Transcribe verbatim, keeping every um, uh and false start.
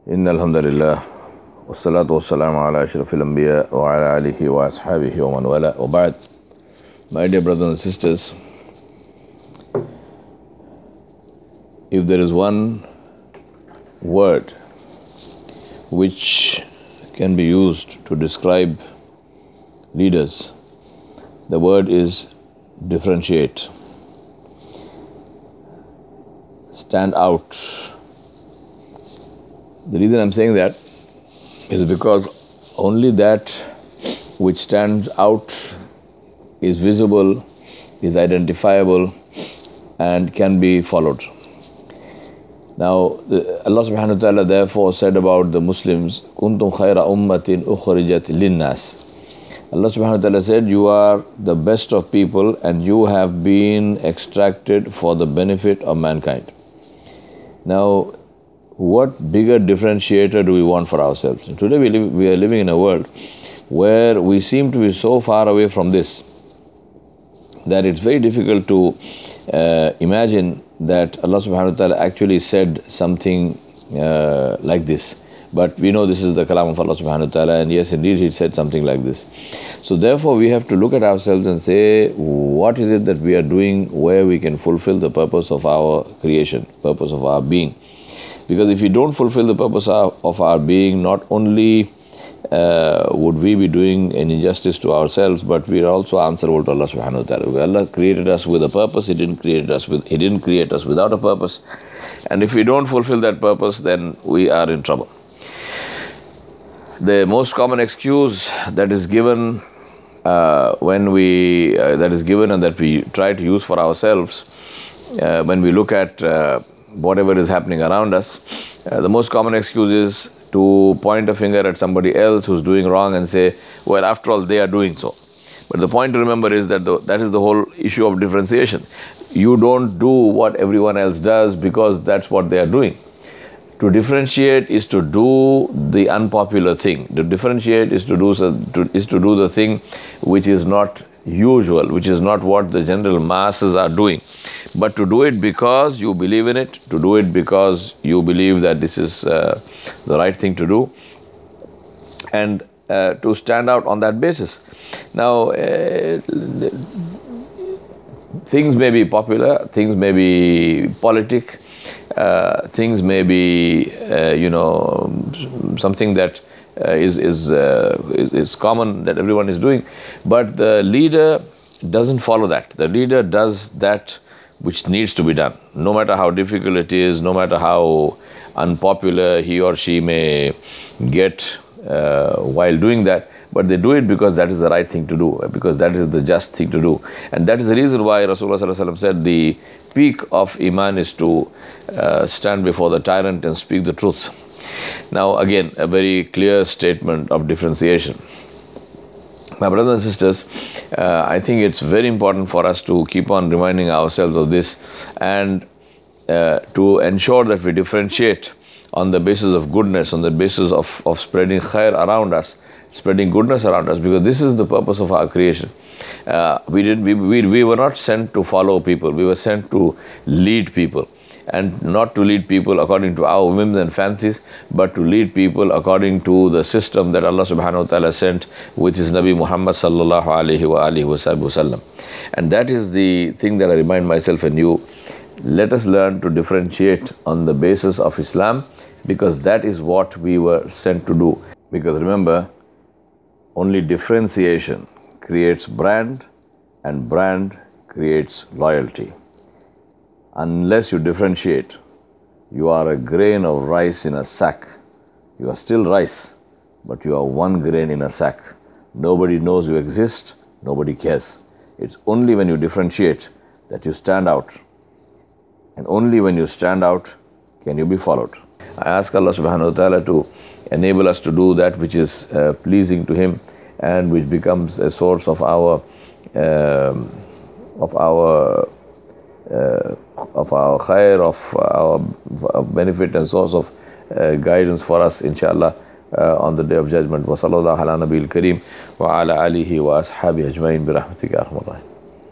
إن الحمد لله والصلاة والسلام على أشرف الأنبياء وعلى آله وأصحابه ومن والاه وبعد. My dear brothers and sisters, if there is one word which can be used to describe leaders, the word is differentiate. Stand out. The reason I'm saying that is because only that which stands out is visible, is identifiable, and can be followed. Now, Allah subhanahu wa ta'ala therefore said about the Muslims, Kuntum khayra ummatin ukhrijat linnas. Allah subhanahu wa ta'ala said, you are the best of people and you have been extracted for the benefit of mankind. Now, what bigger differentiator do we want for ourselves? And today we, live, we are living in a world where we seem to be so far away from this that it's very difficult to uh, imagine that Allah subhanahu wa ta'ala actually said something uh, like this. But we know this is the kalam of Allah subhanahu wa ta'ala, and yes, indeed He said something like this. So therefore we have to look at ourselves and say, what is it that we are doing where we can fulfill the purpose of our creation, purpose of our being? Because if we don't fulfill the purpose of, of our being, not only uh, would we be doing an injustice to ourselves, but we are also answerable to Allah subhanahu wa ta'ala. Allah created us with a purpose. He didn't create us with He didn't create us without a purpose. And if we don't fulfill that purpose, then we are in trouble. The most common excuse that is given uh, when we uh, that is given and that we try to use for ourselves uh, when we look at uh, whatever is happening around us, uh, the most common excuse is to point a finger at somebody else who's doing wrong and say, well, after all, they are doing so. But the point to remember is that the, that is the whole issue of differentiation. You don't do what everyone else does because that's what they are doing. To differentiate is to do the unpopular thing. To differentiate is to do to, is to do the thing which is not usual, which is not what the general masses are doing. But to do it because you believe in it, to do it because you believe that this is uh, the right thing to do, and uh, to stand out on that basis. Now, uh, things may be popular, things may be politic, uh, things may be, uh, you know, something that uh, is is, uh, is is common that everyone is doing, but the leader doesn't follow that. The leader does that which needs to be done, no matter how difficult it is, no matter how unpopular he or she may get uh, while doing that, but they do it because that is the right thing to do, because that is the just thing to do. And that is the reason why Rasulullah sallallahu alaihi wasallam said the peak of Iman is to uh, stand before the tyrant and speak the truth. Now again, a very clear statement of differentiation. My brothers and sisters, uh, I think it's very important for us to keep on reminding ourselves of this and uh, to ensure that we differentiate on the basis of goodness, on the basis of, of spreading khair around us, spreading goodness around us, because this is the purpose of our creation. Uh, we, did, we, we, we were not sent to follow people, we were sent to lead people. And not to lead people according to our whims and fancies, but to lead people according to the system that Allah subhanahu wa ta'ala sent, which is Nabi Muhammad sallallahu alayhi wa alihi wa sallam. And that is the thing that I remind myself and you. Let us learn to differentiate on the basis of Islam, because that is what we were sent to do. Because remember, only differentiation creates brand, and brand creates loyalty. Unless you differentiate, you are a grain of rice in a sack. You are still rice, but you are one grain in a sack. Nobody knows you exist, nobody cares. It's only when you differentiate that you stand out. And only when you stand out can you be followed. I ask Allah subhanahu wa ta'ala to enable us to do that which is uh, pleasing to Him and which becomes a source of our um, of our Uh, of our khair, of our of benefit and source of uh, guidance for us, inshallah, uh, on the day of judgment. Wa sallallahu ala nabiyil kareem wa ala alihi wa ashabihi ajma'in bi rahmatika ya arhamar rahimin.